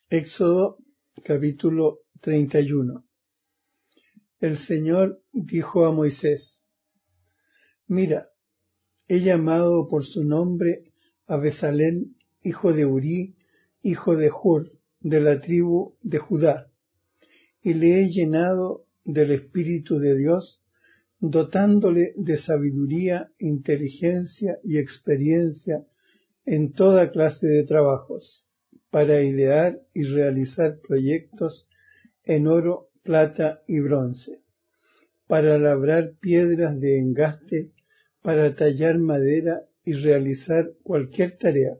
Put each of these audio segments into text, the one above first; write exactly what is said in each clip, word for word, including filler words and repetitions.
Éxodo capítulo treinta y uno. El Señor dijo a Moisés: Mira, he llamado por su nombre a Bezalel, hijo de Urí, hijo de Hur, de la tribu de Judá, y le he llenado del Espíritu de Dios, dotándole de sabiduría, inteligencia y experiencia en toda clase de trabajos, para idear y realizar proyectos en oro, plata y bronce, para labrar piedras de engaste, para tallar madera y realizar cualquier tarea.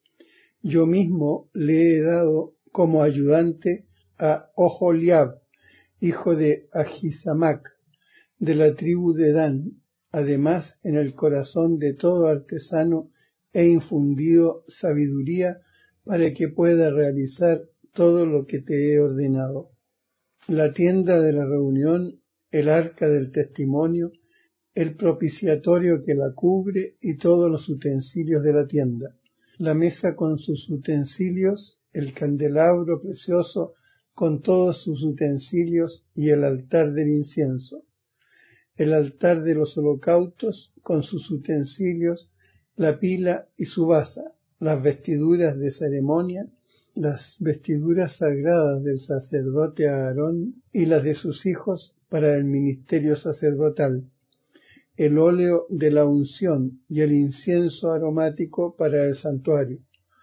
Yo mismo le he dado como ayudante a Oholiab, hijo de Ahisamac, de la tribu de Dan. Además, en el corazón de todo artesano he infundido sabiduría para que pueda realizar todo lo que te he ordenado: la tienda de la reunión, el arca del testimonio, el propiciatorio que la cubre y todos los utensilios de la tienda, la mesa con sus utensilios, el candelabro precioso con todos sus utensilios y el altar del incienso, el altar de los holocaustos con sus utensilios, la pila y su basa, las vestiduras de ceremonia, las vestiduras sagradas del sacerdote Aarón y las de sus hijos para el ministerio sacerdotal, el óleo de la unción y el incienso aromático para el santuario.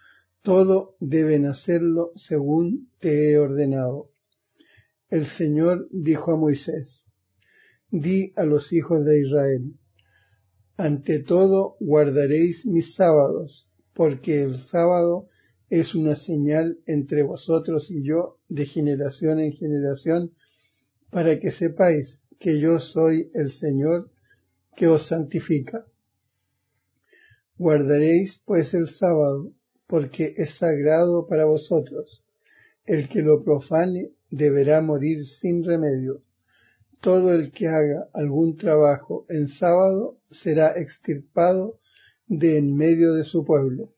Todo deben hacerlo según te he ordenado. El Señor dijo a Moisés: Di a los hijos de Israel: Ante todo guardaréis mis sábados, porque el sábado es una señal entre vosotros y yo de generación en generación, para que sepáis que yo soy el Señor que os santifica. Guardaréis pues el sábado, porque es sagrado para vosotros. El que lo profane deberá morir sin remedio. Todo el que haga algún trabajo en sábado será extirpado de en medio de su pueblo.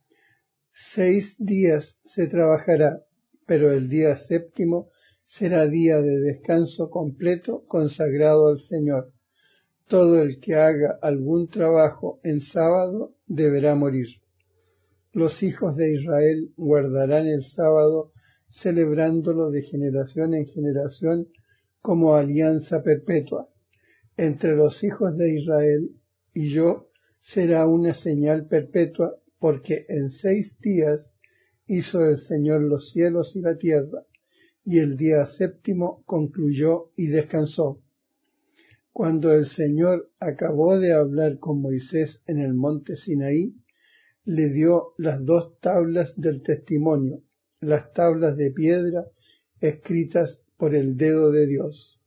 Seis días se trabajará, pero el día séptimo será día de descanso completo consagrado al Señor. Todo el que haga algún trabajo en sábado deberá morir. Los hijos de Israel guardarán el sábado, celebrándolo de generación en generación como alianza perpetua. Entre los hijos de Israel y yo será una señal perpetua, porque en seis días hizo el Señor los cielos y la tierra, y el día séptimo concluyó y descansó. Cuando el Señor acabó de hablar con Moisés en el monte Sinaí, le dio las dos tablas del testimonio, las tablas de piedra escritas por el dedo de Dios.